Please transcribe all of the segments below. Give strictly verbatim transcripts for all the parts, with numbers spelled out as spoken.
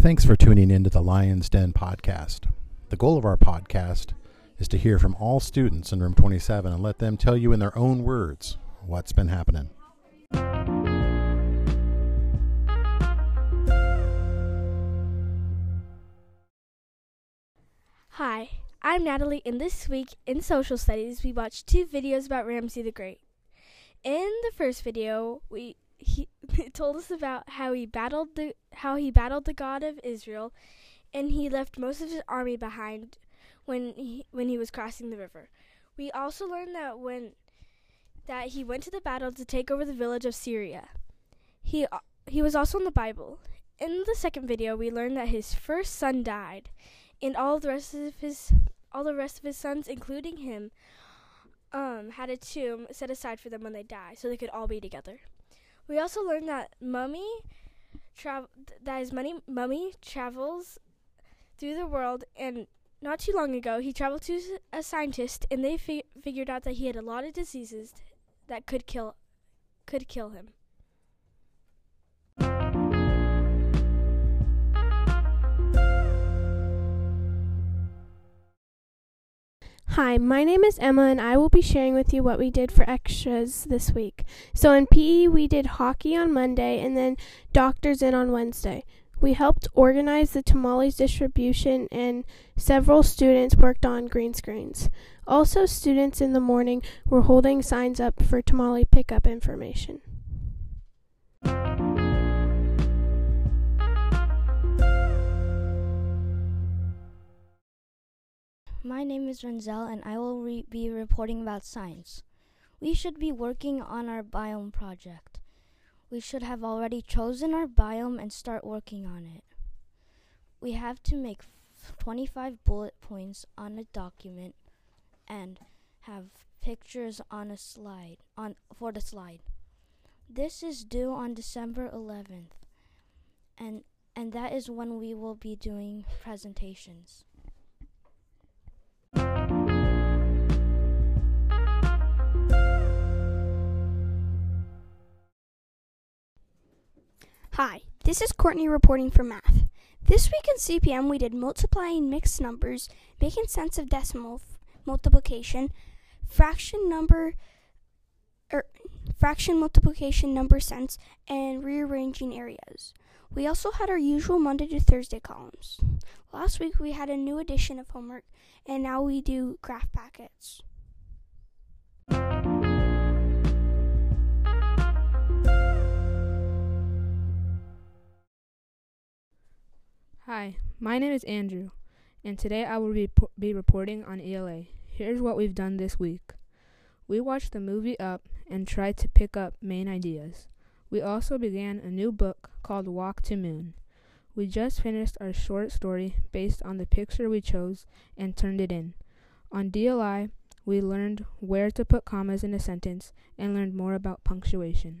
Thanks for tuning in to the Lion's Den podcast. The goal of our podcast is to hear from all students in room twenty-seven and let them tell you in their own words what's been happening. Hi, I'm Natalie, and this week in Social Studies we watched two videos about Ramsey the Great. In the first video, we he it told us about how he battled the how he battled the God of Israel, and he left most of his army behind when he when he was crossing the river. We also learned that when that he went to the battle to take over the village of Syria. He uh, he was also in the Bible. In the second video, we learned that his first son died, and all the rest of his all the rest of his sons, including him, um, had a tomb set aside for them when they die, so they could all be together. We also learned that mummy tra- that his money, mummy travels through the world, and not too long ago, he traveled to a scientist, and they fi- figured out that he had a lot of diseases that could kill could kill him. Hi, my name is Emma, and I will be sharing with you what we did for extras this week. So in P E, we did hockey on Monday and then Doctors In on Wednesday. We helped organize the tamales distribution, and several students worked on green screens. Also, students in the morning were holding signs up for tamale pickup information. My name is Renzel, and I will re- be reporting about science. We should be working on our biome project. We should have already chosen our biome and start working on it. We have to make f- twenty-five bullet points on a document and have pictures on a slide on for the slide. This is due on December eleventh, and and that is when we will be doing presentations. Hi, this is Courtney reporting for math. This week in C P M we did multiplying mixed numbers, making sense of decimal f- multiplication, fraction number er, fraction multiplication number sense, and rearranging areas. We also had our usual Monday to Thursday columns. Last week we had a new edition of homework, and now we do graph packets. Hi, my name is Andrew, and today I will be, po- be reporting on E L A. Here's what we've done this week. We watched the movie Up and tried to pick up main ideas. We also began a new book called Walk to Moon. We just finished our short story based on the picture we chose and turned it in. On D L I, we learned where to put commas in a sentence and learned more about punctuation.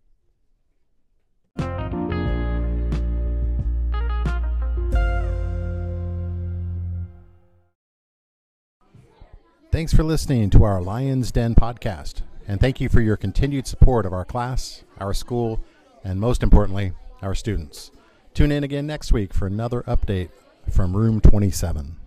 Thanks for listening to our Lion's Den podcast, and thank you for your continued support of our class, our school, and most importantly, our students. Tune in again next week for another update from room twenty-seven.